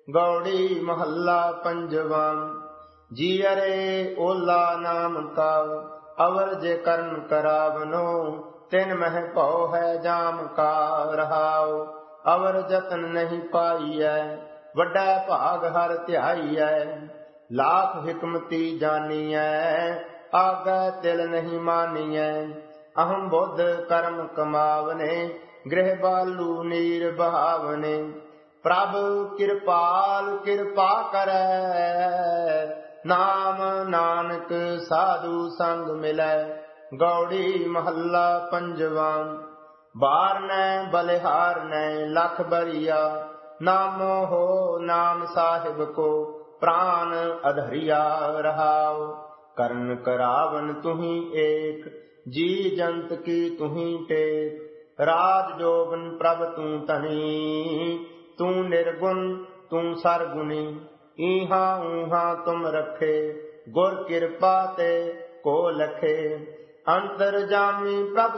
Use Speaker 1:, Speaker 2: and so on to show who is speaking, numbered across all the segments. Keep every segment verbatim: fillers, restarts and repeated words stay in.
Speaker 1: ਗੌੜੀ ਮਹੱਲਾ ਪੰਜਵਾਂ। ਜੀ ਅਰੇ ਓਲਾ ਨਾਮ ਕਾਉ, ਅਵਰ ਜੇ ਕਰਨ ਕਰਾਵਨੋ, ਤਿਨ ਮਹਿ ਭਉ ਹੈ ਜਾਮ ਕਾ ਰਹਾਉ। ਅਵਰ ਜਤਨ ਨਹੀਂ ਪਾਈਐ, ਵੱਡਾ ਭਾਗ ਹਰ ਧਿਆਈਐ। ਲਾਖ ਹਿਕਮਤੀ ਜਾਨੀਐ, ਆਗੈ ਤਿਲ ਨਹੀਂ ਮਾਨੀਐ। ਅਹੰ ਬੁੱਧ ਕਰਮ ਕਮਾਵਨੇ, ਗ੍ਰਹਿ ਬਾਲੂ ਨੀਰ ਬਹਾਵਨੇ। ਪ੍ਰਭ ਕਿਰਪਾਲ ਕਿਰਪਾ ਕਰੈ, ਨਾਮ ਨਾਨਕ ਸਾਧੂ ਸੰਗ ਮਿਲੈ। ਗੌੜੀ ਮਹੱਲਾ ਪੰਜਵਾਂ। ਬਾਰਨੈ ਬਲਿਹਾਰਨੈ ਲਖ ਬਰੀਆ, ਨਾਮੋ ਹੋ ਨਾਮ ਸਾਹਿਬ ਕੋ, ਪ੍ਰਾਨ ਅਧਰਿਆ ਰਹਾਉ। ਕਰਨ ਕਰਾਵਨ ਤੁਹੀ ਏਕ, ਜੀ ਜੰਤ ਕੀ ਤੁਹੀ ਟੇਕ। ਰਾਜ ਜੋਬਨ ਪ੍ਰਭ ਤੂੰ ਧਨੀ, ਤੂੰ ਨਿਰਗੁਣ ਤੂੰ ਸਰਗੁਣੀ। ਈਹਾਂ ਊਹਾਂ ਤੁਮ ਰਖੇ, ਗੁਰ ਕਿਰਪਾ ਤੇ ਕੋ ਲਖੇ। ਅੰਤਰ ਜਾਮੀ ਪ੍ਰਭ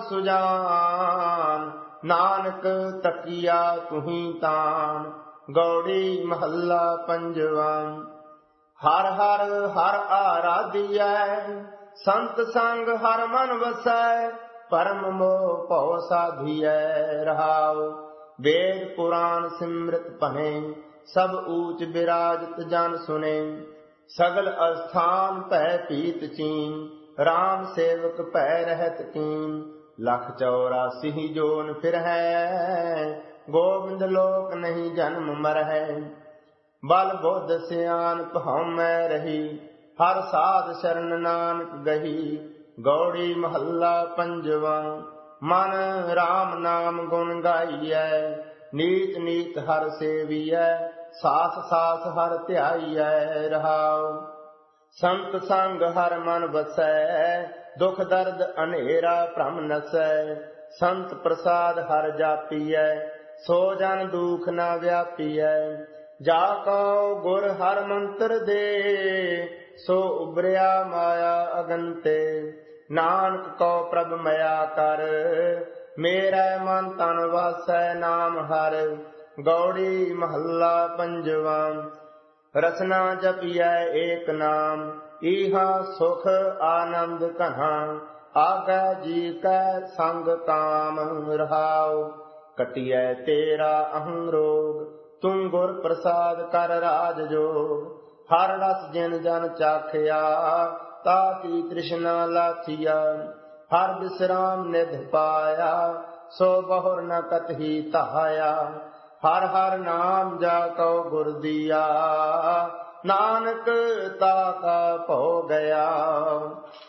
Speaker 1: ਸੁਜਾਨ, ਨਾਨਕ ਤਕੀਆ ਤੁਹੀ ਤਾਨ। ਗੌੜੀ ਮਹੱਲਾ ਪੰਜਵਾਂ। ਹਰ ਹਰ ਹਰ ਆਰਾਧੀਐ, ਸੰਤ ਸੰਗ ਹਰ ਮਨ ਵਸੈ। ਪਰਮ ਮੋਹ ਭਉ ਸਾਧੀਐ ਰਹਾਉ। ਵੇਦ ਪੁਰਾਣ ਸਿਮਰਤ ਭਣੇ, ਸਭ ਊਚ ਬਿਰਾਜਤ ਜਨ ਸੁਨੇ। ਸਗਲ ਅਸਥਾਨ ਭੈ ਪੀਤ ਚੀਨ, ਰਾਮ ਸੇਵਕ ਭੈ ਰਹਿਤ ਕੀਨ। ਲਖ ਚੌਰਾਸੀ ਜੋਨ ਫਿਰਹੈ, ਗੋਬਿੰਦ ਲੋਕ ਨਹੀਂ ਜਨਮ ਮਰਹੈ। ਬਲ ਬੁੱਧ ਸਿਆਣਪ ਹਉਮੈ ਰਹੀ, ਹਰ ਸਾਧ ਸ਼ਰਨ ਨਾਨਕ ਗਹੀ। ਗੌੜੀ ਮਹੱਲਾ ਪੰਜਵਾਂ। ਮਨ ਰਾਮ ਨਾਮ ਗੁਣ ਗਾਈਐ, ਨੀਤ ਨੀਤ ਹਰ ਸੇਵੀਐ। ਸਾਸ ਸਾਸ ਹਰ ਧਿਆਈਐ ਰਹਾਉ। ਸੰਤ ਸੰਗ ਹਰ ਮਨ ਵਸੈ, ਦੁਖ ਦਰਦ ਹਨੇਰਾ ਭ੍ਰਮ ਨਸੈ। ਸੰਤ ਪ੍ਰਸਾਦ ਹਰ ਜਾਪੀਐ, ਸੋ ਜਨ ਦੁਖ ਨਾ ਵਿਆਪੀਐ। ਜਾ ਕਉ ਗੁਰ ਹਰ ਮੰਤਰ ਦੇ, ਸੋ ਉਬਰਿਆ ਮਾਇਆ ਅਗਨ ਤੇ। ਨਾਨਕ ਕਉ ਪ੍ਰਭ ਮਇਆ ਕਰ, ਮੇਰਾ ਮਨ ਤਨ ਵਾਸੈ ਨਾਮ ਹਰ। ਗੌੜੀ ਮਹੱਲਾ ਪੰਜਵਾਂ। ਰਸਨਾ ਜਪੀਐ ਏਕ ਨਾਮ, ਈਹਾ ਸੁਖ ਆਨੰਦ ਘਨਾ। ਆਗੈ ਜੀ ਕੈ ਸੰਗ ਕਾਮ ਰਹਾਉ। ਕਟਿਐ ਤੇਰਾ ਅਹੰ ਰੋਗ, ਤੂੰ ਗੁਰ ਪ੍ਰਸਾਦ ਕਰ ਰਾਜ ਜੋਗ। ਹਰ ਰਸ ਜਿਨ ਜਨ ਚਾਖਿਆ, ਤਾਤੀ ਤ੍ਰਿਸ਼ਨਾ ਲਾਥੀਆ। ਹਰ ਬਿਸਰਾਮ ਨਿਧ ਪਾਇਆ, ਸੋ ਬਹੁਰ ਨ ਕਤਹੀ ਧਾਇਆ। ਹਰ ਹਰ ਨਾਮ ਜਾ ਕਉ ਗੁਰ ਦੀਆ, ਨਾਨਕ ਤਾ ਕਾ ਭਉ ਗਿਆ।